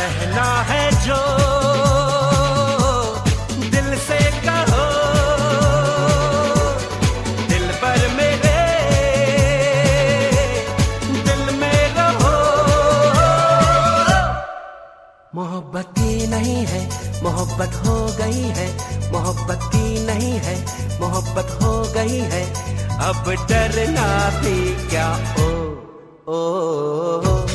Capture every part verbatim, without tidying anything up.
कहना है जो दिल से कहो, दिल पर मेरे दिल में रहो। मोहब्बत की नहीं है, मोहब्बत हो गई है, मोहब्बत की नहीं है, मोहब्बत हो गई है। अब डरना भी क्या ओ ओ, ओ, ओ।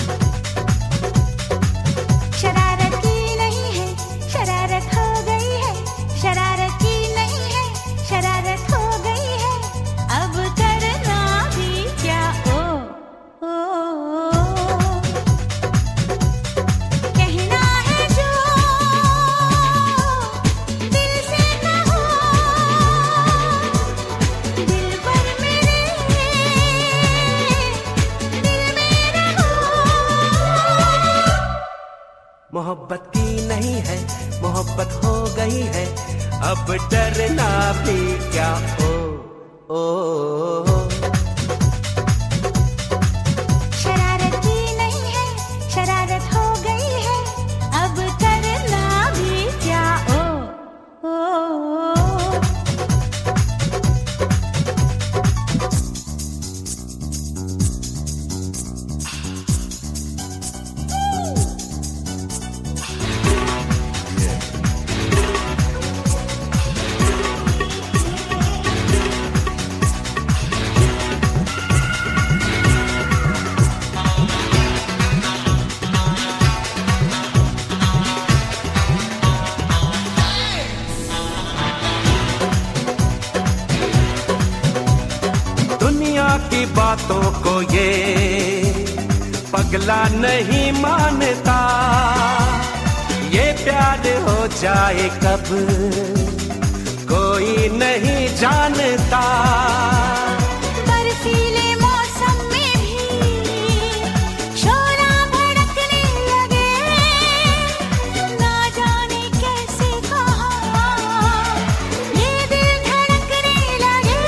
शरारत की नहीं है, शरारत हो गई है, शरारत की नहीं है, शरारत हो गई है। अब करना भी क्या ओ, ओ, ओ। कहना है जो दिल से कहो, दिल पर मेरे दिल में रहो। मोहब्बत की नहीं है, मोहब्बत हो गई है। अब डरना भी क्या ओ ओ, ओ, ओ। शरारत की नहीं है, शरारत हो गई है। अब करना भी क्या ओ, ओ, ओ। दुनिया की बातों को ये पगला नहीं मानता, ये प्यार हो जाए कब कोई नहीं जानता। बर्फीले मौसम में भी शोला भड़कने लगे, ना जाने कैसे कहाँ ये दिल धड़कने लगे।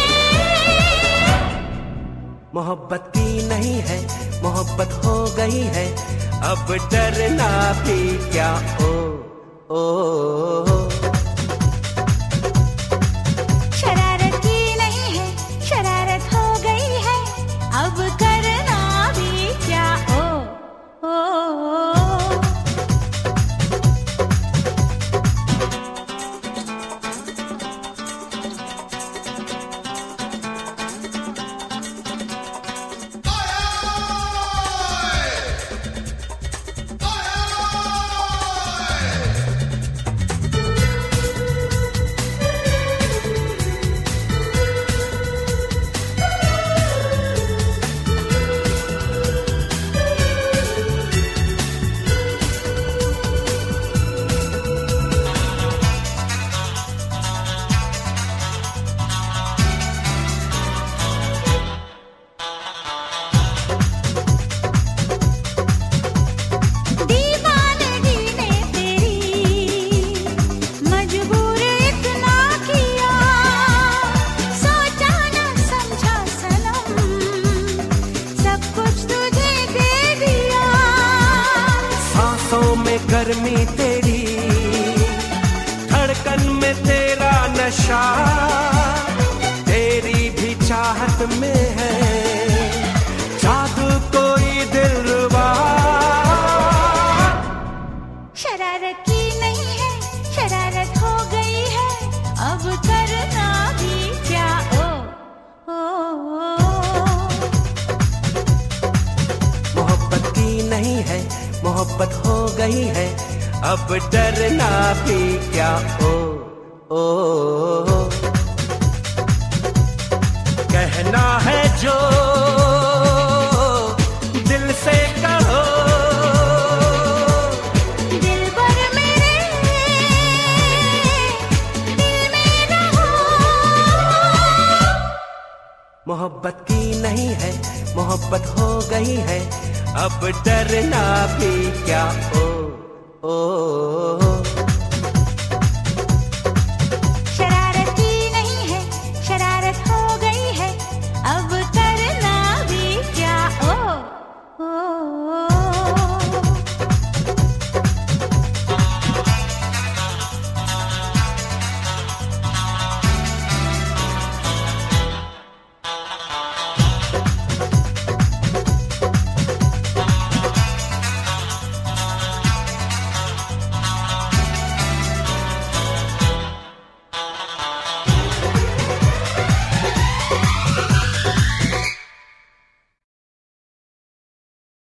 मोहब्बत की नहीं है, मोहब्बत हो गई है। अब डरना भी क्या ओ ओ, ओ। शरारत की नहीं है, शरारत हो गई है। अब करना भी क्या ओ, ओ, ओ। दीवानगी ने तेरी मजबूर इतना किया, सोचा न समझा सनम, सब कुछ तुझे दे दिया। सांसों में गर्मी तेरी, धड़कन में तेरा नशा, तेरी भी चाहत में है जादू कोई दिलरुबा। शरारत की नहीं है, शरारत हो गई है। अब करना भी क्या ओ, ओ, ओ। मोहब्बत की नहीं है, मोहब्बत हो गई है। अब डरना भी क्या ओ ओ, ओ। कहना है जो दिल से कहो, दिल पर मेरे दिल में रहो। मोहब्बत की नहीं है, मोहब्बत हो गई है। अब डरना भी क्या ओ ओ, ओ। शरारत की नहीं है, शरारत हो गई है। अब करना भी क्या ओ, ओ, ओ।